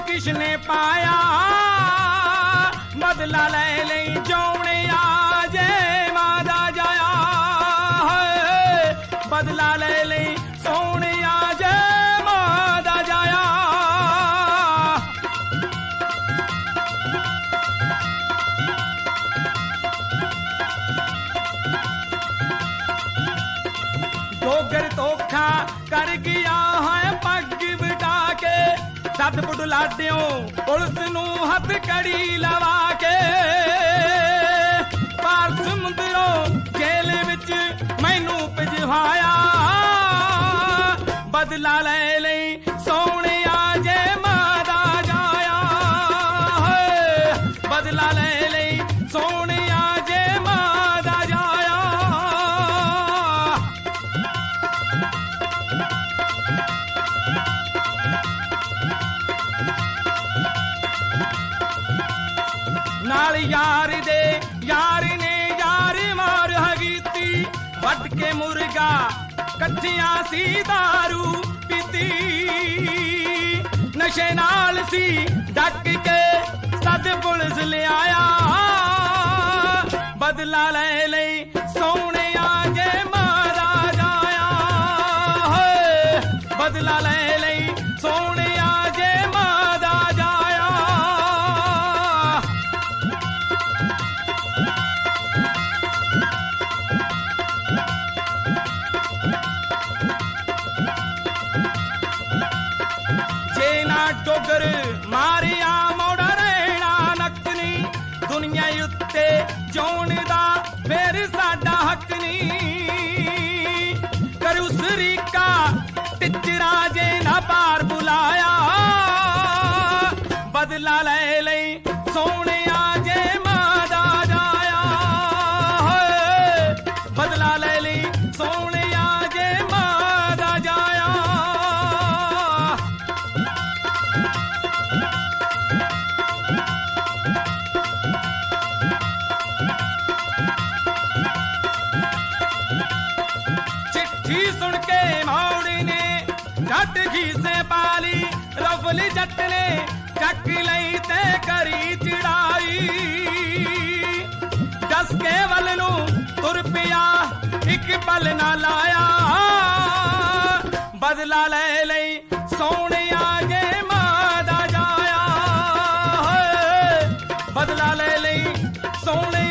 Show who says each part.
Speaker 1: किसने पाया बदला ले ले जौने आजे मादा जाया बदला ले ले सोने आजे मादा जाया डोगर धोखा कर गया है पग बिठा के सत बुढ़लाडियों पुलिस नू हथ कड़ी लवा के पार समुद्रों जेल विच मैनू भिजवाया बदला ले ले सोने आजे मादा जाया बदला ले ले सोने आजे मादा जाया नाल यार दे यार ने यार मार हगीती वट के मुर्गा कच्चियां सी दारू पीती नशे नाल सी डक के सद पुलिस ले आया बदला ले ले सोने आजे मारा जाया बदला ले ले सोने आजे मादा जाया डोगर मारिया मोड़ रहना नकनी दुनिया उत्ते जोन दा फिर साडा हक नहीं करू सरीका टिचरा जे ना पार बुलाया बदला ले ले सोने आजे मादा जाया बदला ले ले सोने आजे मादा जाया सुन के मौड़ी ने झट घीसे पाली रफली जट ने चक लई ते करी चिड़ाई दस के वल नू तुर पिया एक पल ना लाया बदला ले ले सोने आगे मादा जाया बदला ले ले सोने